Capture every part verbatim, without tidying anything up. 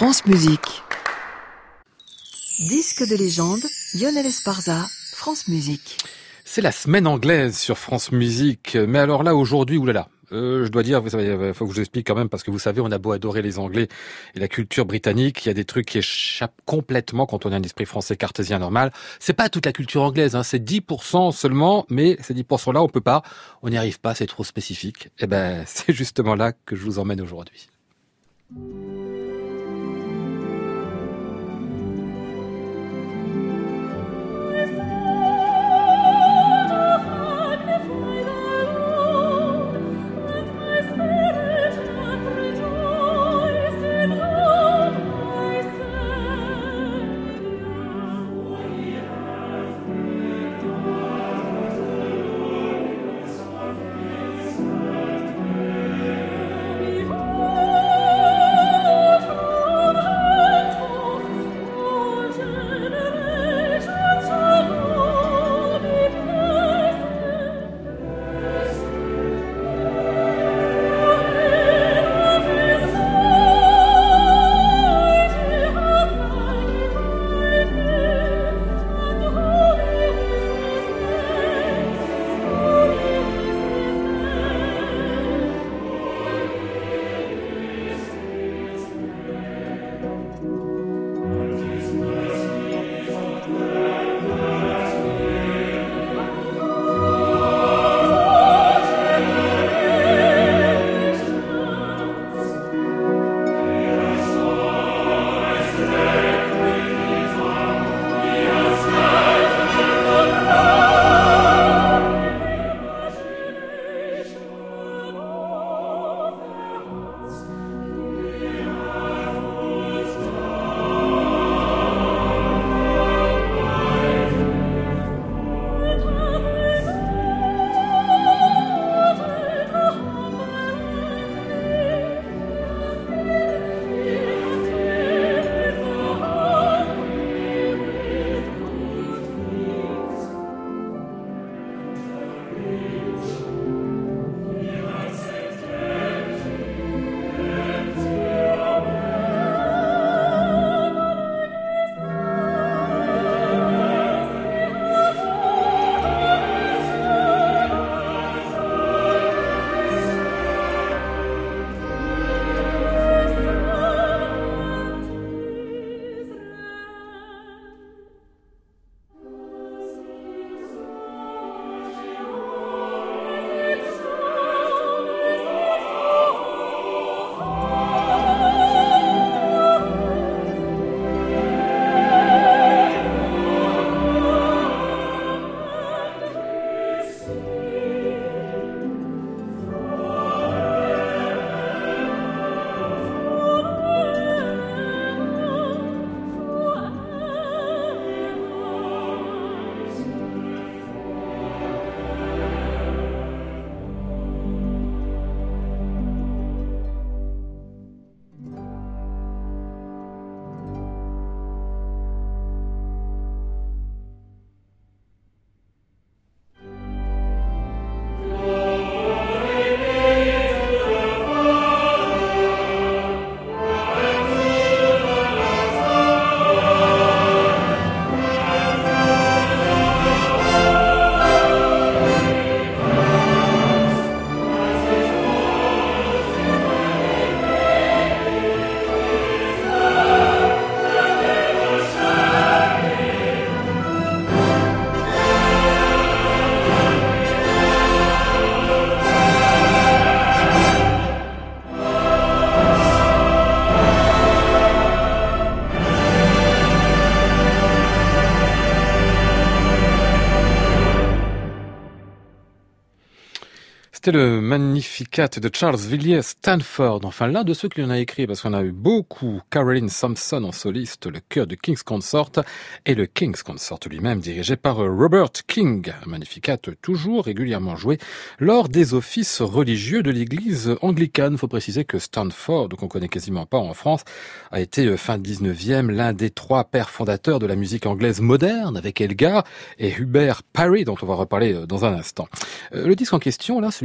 France Musique. Disque de légende, Lionel Esparza, France Musique. C'est la semaine anglaise sur France Musique, mais alors là aujourd'hui, oulala. Euh, je dois dire, vous savez, il faut que je vous explique quand même, parce que vous savez, on a beau adorer les Anglais et la culture britannique, il y a des trucs qui échappent complètement quand on a un esprit français cartésien normal. C'est pas toute la culture anglaise, hein, c'est dix pour cent seulement, mais ces dix pour cent là, on peut pas, on n'y arrive pas, c'est trop spécifique. Et ben, c'est justement là que je vous emmène aujourd'hui. C'était le Magnificat de Charles Villiers Stanford, enfin l'un de ceux qui en a écrit, parce qu'on a eu beaucoup. Caroline Sampson en soliste, le chœur de King's Consort, et le King's Consort lui-même, dirigé par Robert King. Un Magnificat toujours régulièrement joué lors des offices religieux de l'église anglicane. Il faut préciser que Stanford, qu'on connaît quasiment pas en France, a été fin dix-neuvième l'un des trois pères fondateurs de la musique anglaise moderne, avec Elgar et Hubert Parry, dont on va reparler dans un instant. Le disque en question, là, celui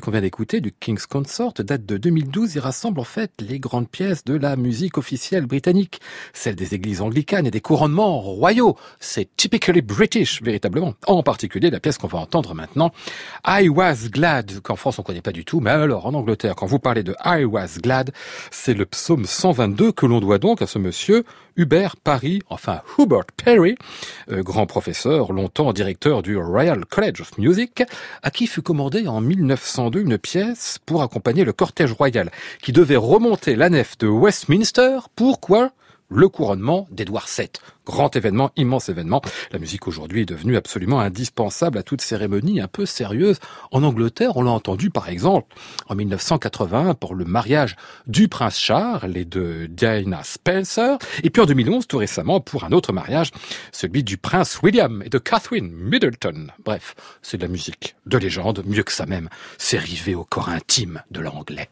celui qu'on vient d'écouter, du King's Consort, date de deux mille douze. Il rassemble en fait les grandes pièces de la musique officielle britannique, celles des églises anglicanes et des couronnements royaux. C'est typically British, véritablement. En particulier la pièce qu'on va entendre maintenant, I Was Glad, qu'en France on connaît pas du tout, mais alors en Angleterre, quand vous parlez de I Was Glad, c'est le psaume cent vingt-deux que l'on doit donc à ce monsieur Hubert Parry, enfin Hubert Parry, euh, grand professeur, longtemps directeur du Royal College of Music, à qui fut commandée en mille neuf cent deux une pièce pour accompagner le cortège royal, qui devait remonter la nef de Westminster. Pourquoi ? Le couronnement d'Édouard sept. Grand événement, immense événement. La musique aujourd'hui est devenue absolument indispensable à toute cérémonie un peu sérieuse. En Angleterre, on l'a entendu par exemple en mille neuf cent quatre-vingt-un pour le mariage du prince Charles et de Diana Spencer. Et puis en deux mille onze, tout récemment, pour un autre mariage, celui du prince William et de Catherine Middleton. Bref, c'est de la musique de légende, mieux que ça même. C'est rivé au corps intime de l'anglais.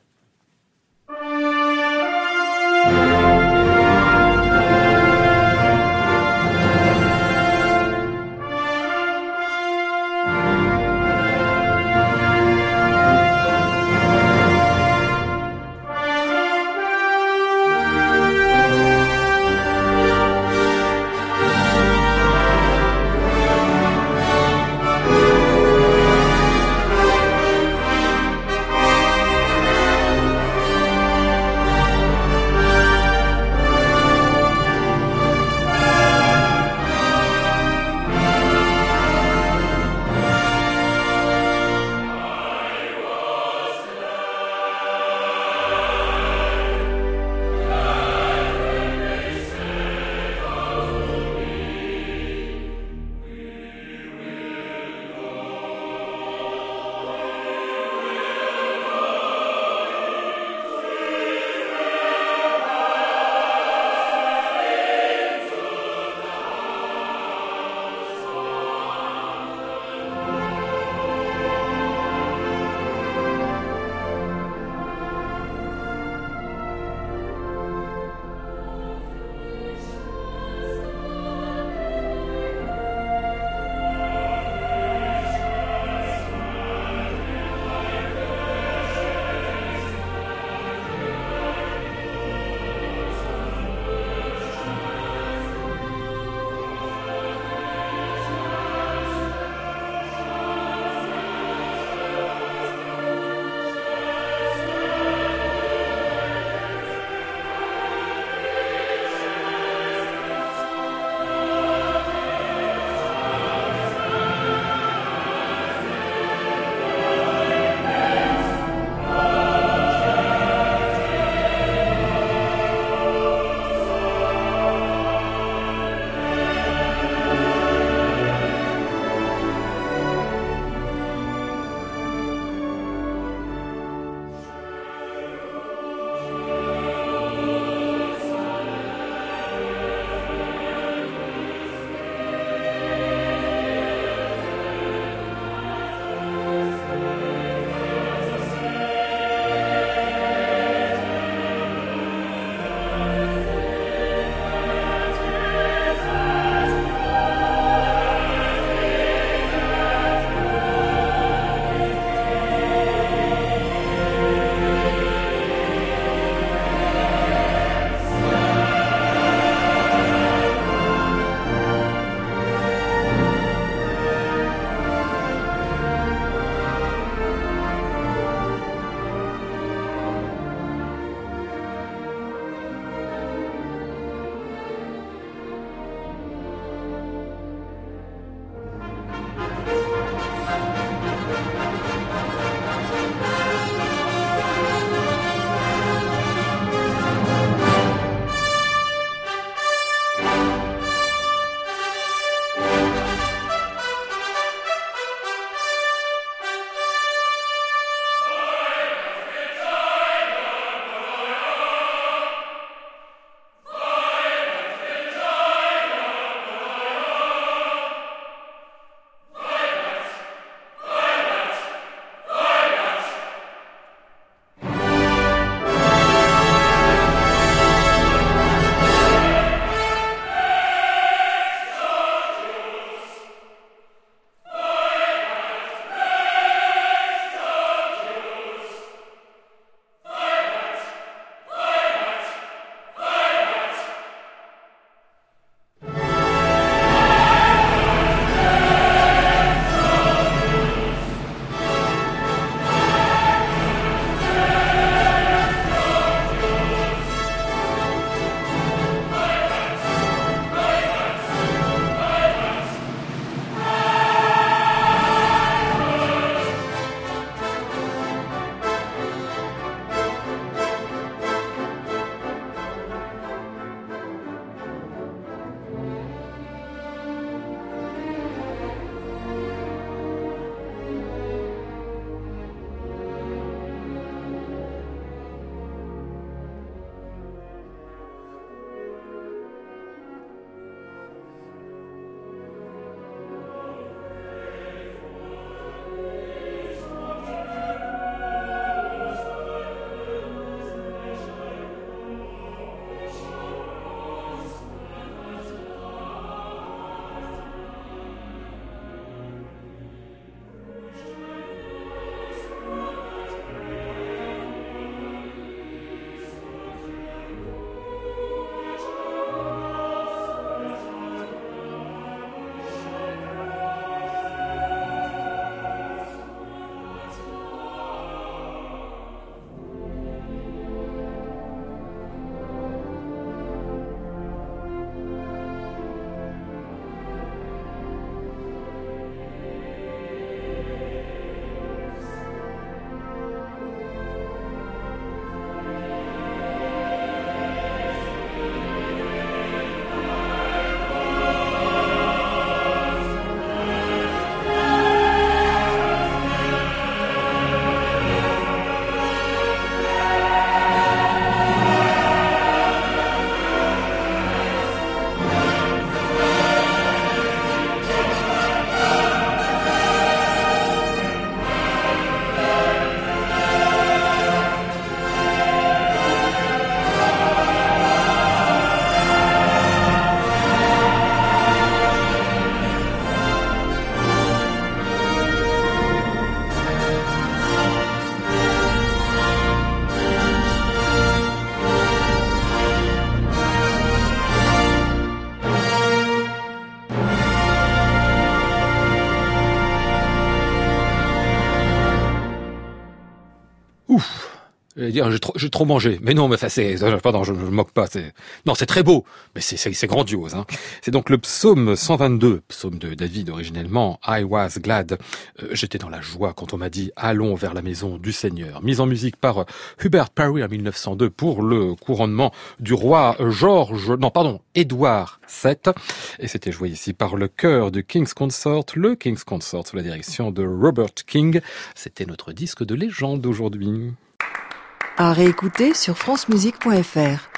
Et dire j'ai trop, j'ai trop mangé. Mais non, mais ça c'est, pardon, je ne me moque pas. C'est, non, c'est très beau, mais c'est, c'est, c'est grandiose. Hein. C'est donc le psaume cent vingt-deux, psaume de David originellement. I was glad. Euh, j'étais dans la joie quand on m'a dit allons vers la maison du Seigneur. Mise en musique par Hubert Parry en mille neuf cent deux pour le couronnement du roi George, non pardon, Édouard sept. Et c'était joué ici par le chœur du King's Consort, le King's Consort sous la direction de Robert King. C'était notre disque de légende aujourd'hui. À réécouter sur francemusique point f r.